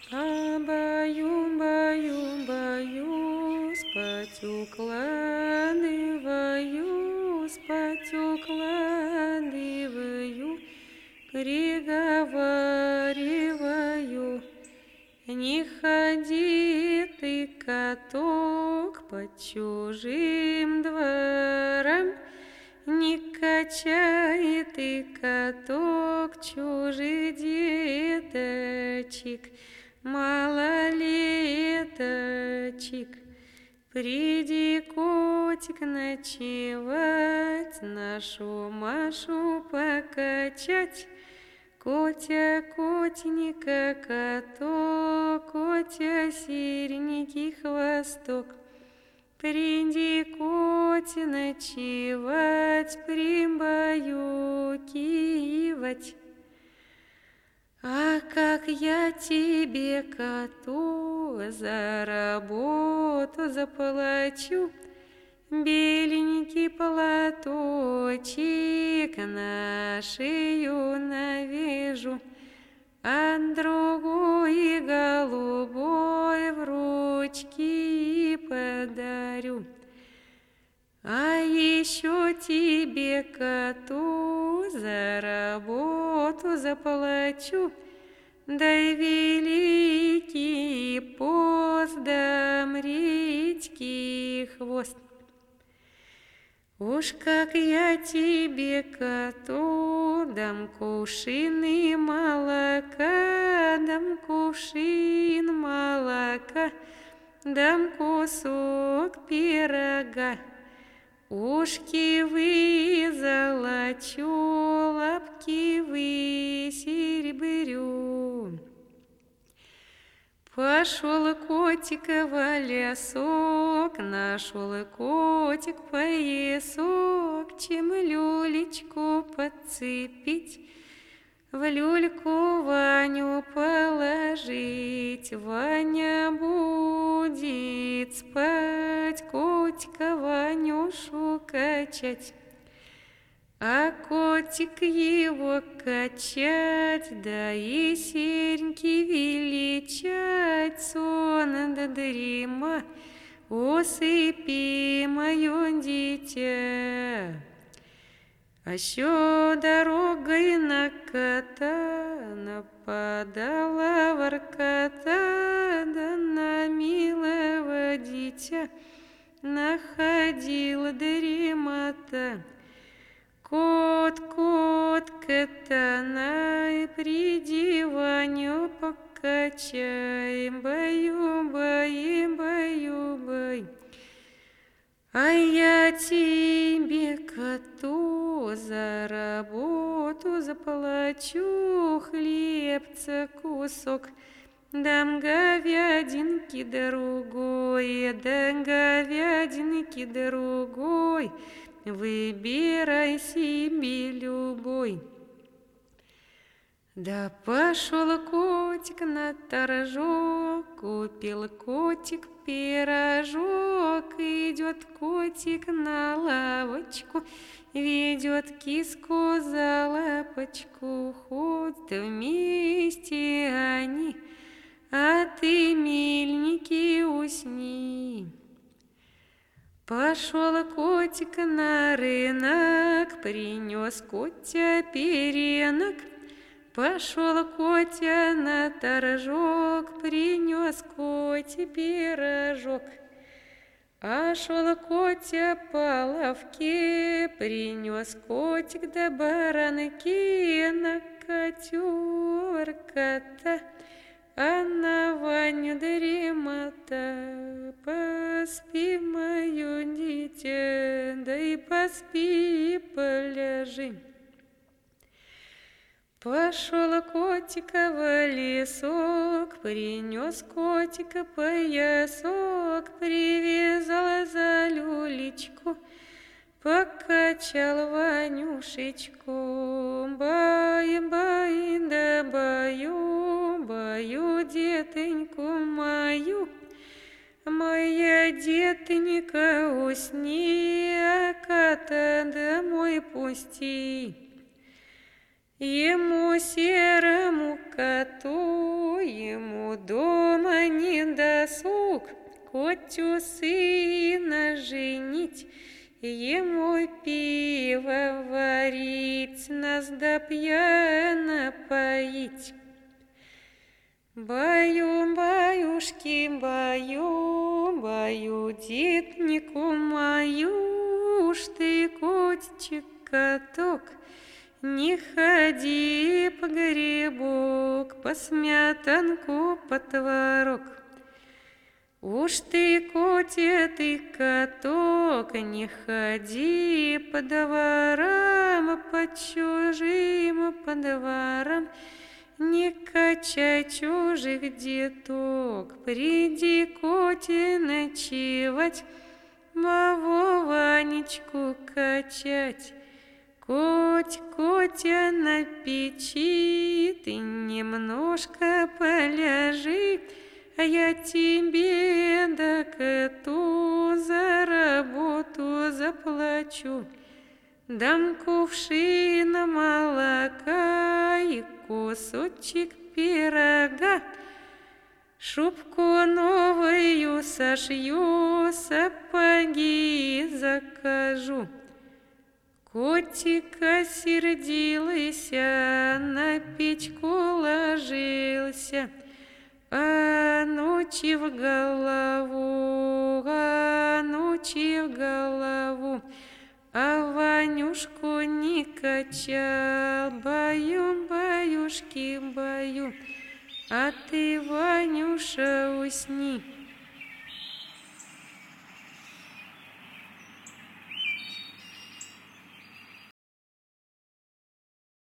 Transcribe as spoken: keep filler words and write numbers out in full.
А баю, баю, баю, спать укладываю, спать укладываю, приговариваю. Не ходи ты, каток, по чужим дворам, не качай ты, каток, чужих деточек, малолеточек. Приди, котик, ночевать, нашу Машу покачать. Котя, котенька, каток, котя, серенький хвосток. Приди, котя, ночевать, прибаюкивать. А как я тебе, коту, за работу заплачу, беленький платочек на шею навяжу, а другой голубой в ручки подарю. А еще тебе, коту, за работу заплачу, дай великий пост, дам редький хвост. Уж как я тебе, коту, дам кувшин и молока, дам кувшин молока, дам кусок пирога. Ушки вы золочу, лапки вы серебрю. Пошел котик в лесок, нашел котик поясок, чем люлечку подцепить, в люльку Ваню положить. Ваня будет спать, котика Ванюшу качать. А котик его качать, да и сереньки величать, сон да дрема, усыпи мое дитя. А еще дорогой на кота нападала воркота, да на милого дитя находила дремота. Кот, кот, катанай, приди, Ваню, покачай, баю, бай, баю, бай. А я тебе, коту, за работу заплачу, хлебца кусок, дам говядинки другой, да говядинки другой, выбирай себе любой. Да пошел котик на торжок, купил котик пирожок, идет котик на лавочку, ведет киску за лапочку, ходят вместе они, а ты, миленький, усни. Пошел котик на рынок, принес котя перенок. Пошел котя на торжок, принес котя пирожок. А шел котя по лавке, принес котик до баранки, на котю воркота, а на Ваню дремота. Поспи, мое дитя, да и поспи, поляжи. Пошел котика в лесок, принес котика поясок, привязал за люлечку, покачал Ванюшечку. Бай, бай, да баю, баю детоньку мою, моя детонька, усни, а кота домой пусти. Ему серому коту, ему ему дома не досуг, Котю сына женить, ему пиво варить, нас до пьяна поить. Баю, баюшки, баю, баю, детнику мою, уж ты, котчик-каток, не ходи по грибок, по смятанку, по творог. Уж ты, котя, ты каток, не ходи по дворам, по чужим по дворам, не качай чужих деток. Приди, котя, ночевать, моего Ванечку качать. Коть, котя, на печи, ты немножко поляжи, а я тебе да коту за работу заплачу. Дам кувшин молока и кусочек пирога, шубку новую сошью, сапоги закажу. Котика сердилася, на печку ложился, а ночи в голову, а ночи в голову, а Ванюшку не качал. Баю, баюшки, баю, а ты, Ванюша, усни.